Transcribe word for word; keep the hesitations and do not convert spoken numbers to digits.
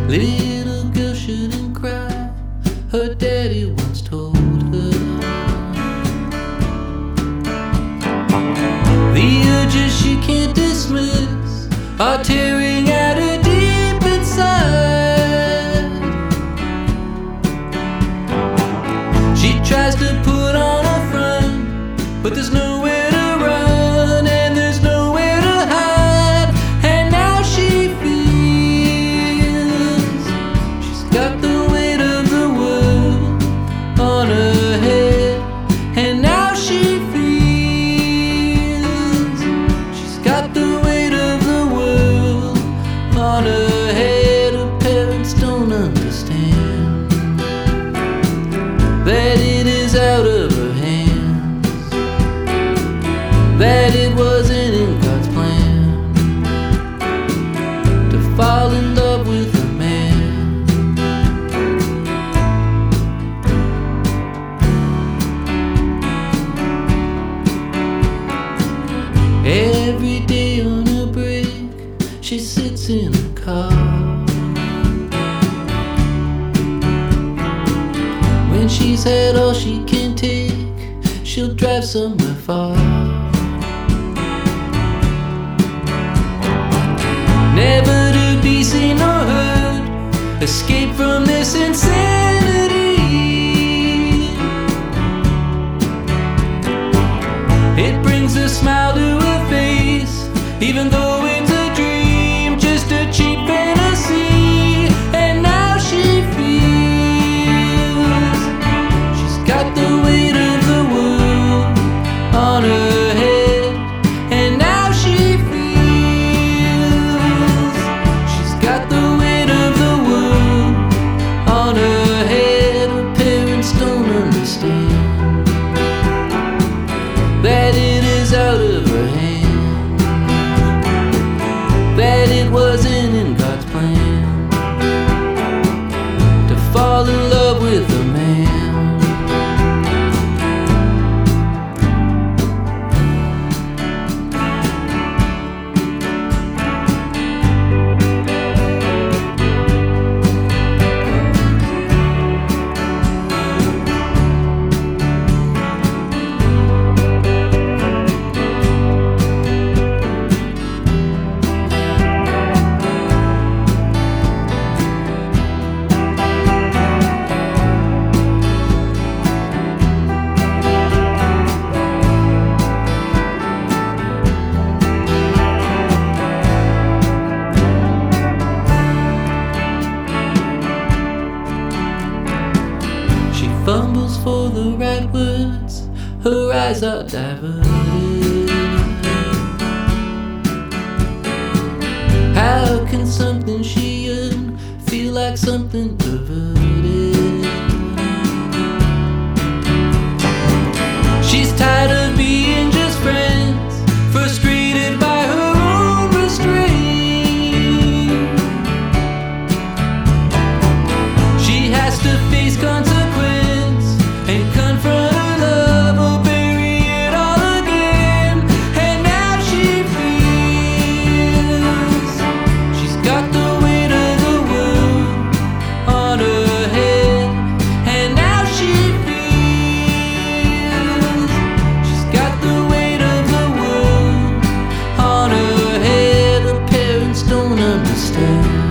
Little girl shouldn't cry, her daddy once told her. The urges she can't dismiss are tearing at her deep inside. She tries to put on a front, but there's nowhere to run and there's nowhere to hide. And now she feels she's got the weight of the world on her head. And now she feels she's got the weight of the world on her head. Her parents don't understand that it is out of her hands, that it wasn't in God's plan to fall in love with a man. Every day on a break, she sits in a car. When she's had all she can take, she'll drive somewhere far. Never to be seen or heard, escape from this insanity. It brings a smile to her face, even though it's a dream, just a cheap fantasy. And now she feels she's got the weight of the world on her head. And now she feels she's got the weight of the world on her head. Her parents don't understand that it is out of her hands, that it wasn't in God's plan to fall in love with a man. Fumbles for the right words, her eyes are diverted. How can something she earned feel like something perverted? She's tired of being just friends, frustrated by her own restraint. She has to face consequences and confront her love or bury it all again. And now she feels she's got the weight of the world on her head. And now she feels she's got the weight of the world on her head. Her parents don't understand